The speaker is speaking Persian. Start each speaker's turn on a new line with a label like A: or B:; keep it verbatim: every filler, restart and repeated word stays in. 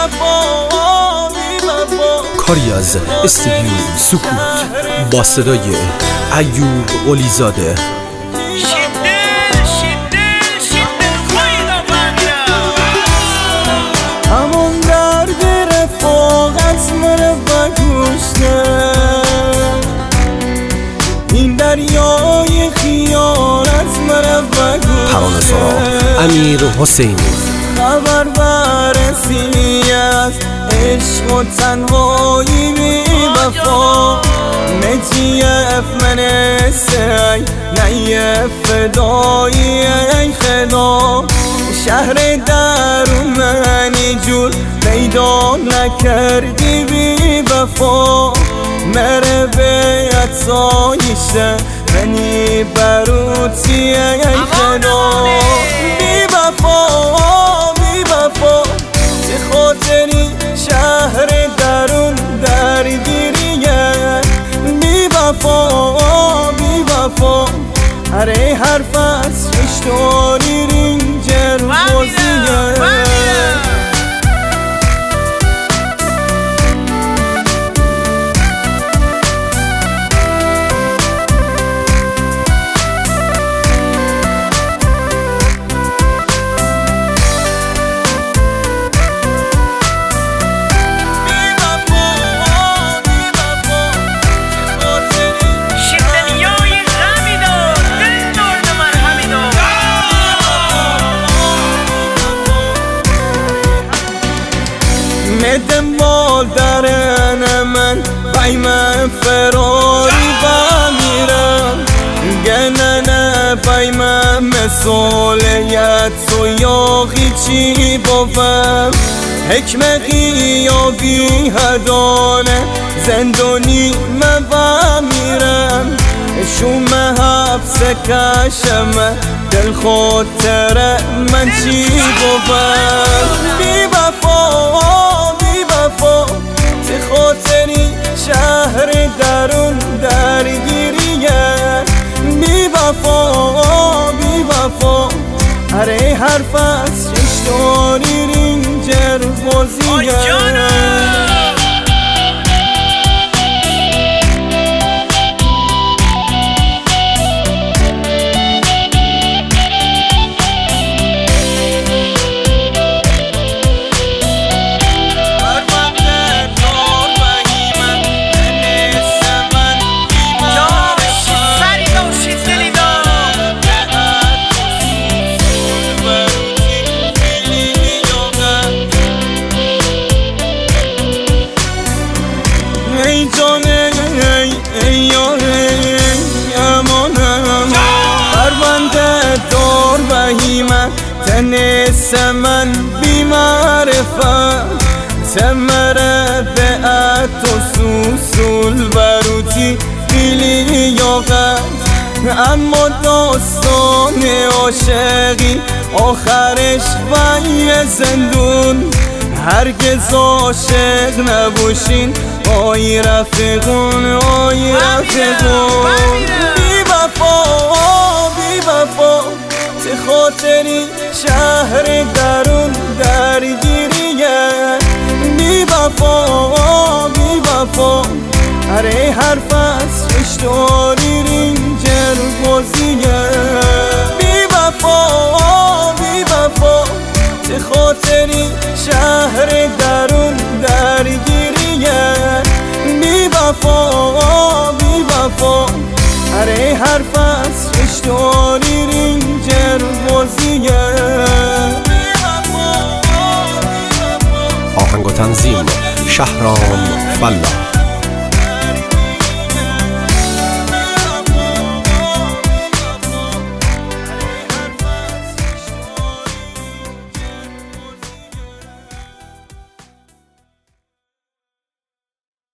A: وفا بی وفا.
B: کاری از استودیو سکوت با صدای ایوب قلیزاده.
A: همون درد رفاقت مره و گوشته، این دریای خیانت مره و گوشته.
B: پروانه سرا امیر حسینی.
A: خبر برسی از عشق و تنهایی بی وفا، مجیف من سی نیه فدایی ای خدا. شهر درون منی جور پیدا نکردی بی وفا، مره بیت سایشه منی بروتی ای خدا. بی وفا بی وفا چه خاطری شهر درون درگیریه. بی وفا بی وفا هره حرف از اشتاری رینجر بازیه. مدم مادرن من بایم فراری بمیرم، گننه بایم مسئولیت و یاقی چی بوم. حکمقی یا بی هدانه زندانی من بمیرم، شوم حبس کشم دل خاطر من چی بوم. بی وفا بی وفا چه خاطری شهر درون درگیریه. بی وفا بی وفا هره حرف از اشتاری رینجر بازیه. ای جانه ای ای یاره امانم، پرونده دار بهیمه تنس من بی معرفت. تمره به ات و سوسول بروتی بیلی یاقت، اما داستان عاشقی آخرش وی زندون. هرگز عاشق نباشین آی رفیقون آی رفیقون. بی وفا بی وفا چه خاطری شهر درون درگیریه. بی وفا بی وفا هره حرف از اشتاری رینجر بازیه. بی وفا بی وفا چه خاطری شهر درون درگیریه. بی وفا بی وفا هره حرف از اشتاری رینجر بازیه.
B: آهنگ و تنظیم شهرام فلاح.